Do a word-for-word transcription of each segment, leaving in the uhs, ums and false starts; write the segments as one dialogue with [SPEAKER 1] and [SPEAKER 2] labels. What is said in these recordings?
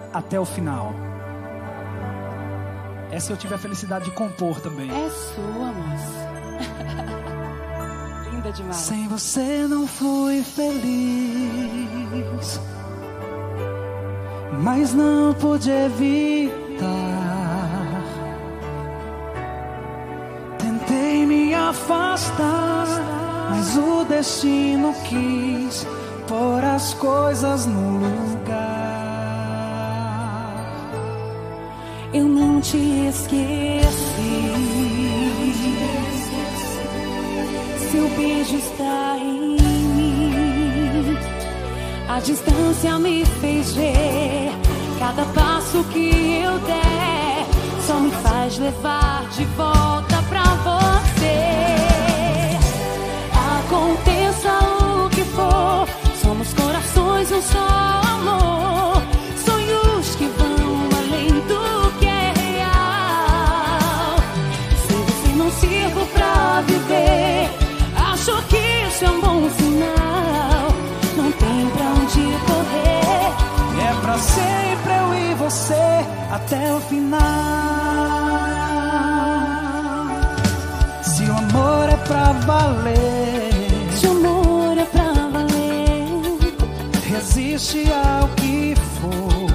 [SPEAKER 1] até o final. Essa eu tive a felicidade de compor também.
[SPEAKER 2] É sua, moça. Linda demais.
[SPEAKER 1] Sem você não fui feliz, mas não pude evitar. Tentei me afastar, mas o destino quis pôr as coisas no lugar.
[SPEAKER 2] Eu não te esqueci. Seu beijo está em mim. A distância me fez ver. Cada passo que eu der só me faz levar de volta pra você. Aconteça o que for, somos corações, um só amor. Sonhos que vão além do que é real. Se você não sirvo pra viver, acho que isso é um bom sinal. Não tem pra onde correr.
[SPEAKER 1] É pra sempre eu e você até o final. Se o amor é pra valer,
[SPEAKER 2] se o amor é pra valer,
[SPEAKER 1] resiste ao que for.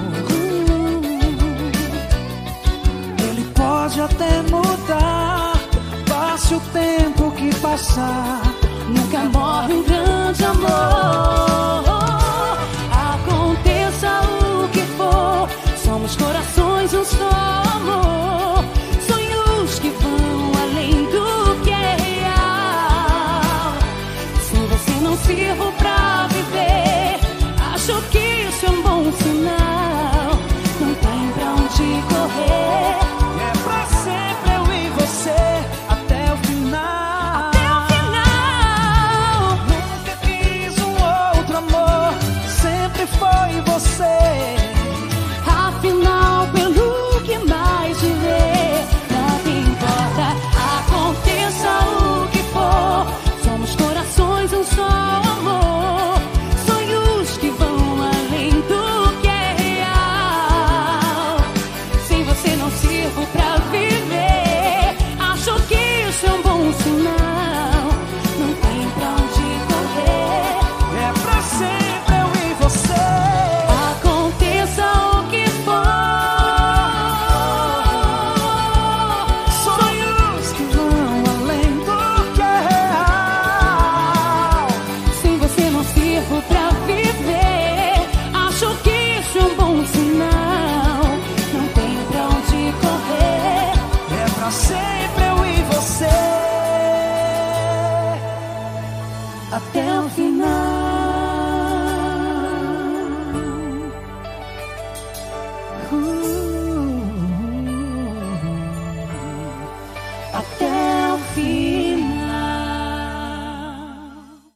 [SPEAKER 1] Ele pode até mudar, passe o tempo que passar,
[SPEAKER 2] nunca morre um grande amor. Aconteça o que for, somos corações, um só amor. Sonhos que vão além do que é real. Se você não sirvo pra viver, acho que isso é um bom sinal. Não tem pra onde correr.
[SPEAKER 1] É pra sempre eu e você até o final.
[SPEAKER 2] Até o final.
[SPEAKER 1] Nunca quis um outro amor, sempre foi você.
[SPEAKER 2] Afinal, pelo que mais te vê, nada importa. Aconteça o que for, somos corações, um só amor. Sonhos que vão além do que é real. Sem você não sirvo pra viver, acho que isso é um bom sinal. Não tem pra onde correr.
[SPEAKER 1] É pra sempre eu e você.
[SPEAKER 2] Aconteça o que
[SPEAKER 1] Sonhos que vão além do que é real.
[SPEAKER 2] sem você não sirvo pra viver, acho que isso é um bom sinal. Não tem pra onde correr.
[SPEAKER 1] É pra sempre eu e você
[SPEAKER 2] Até o final. Uh, até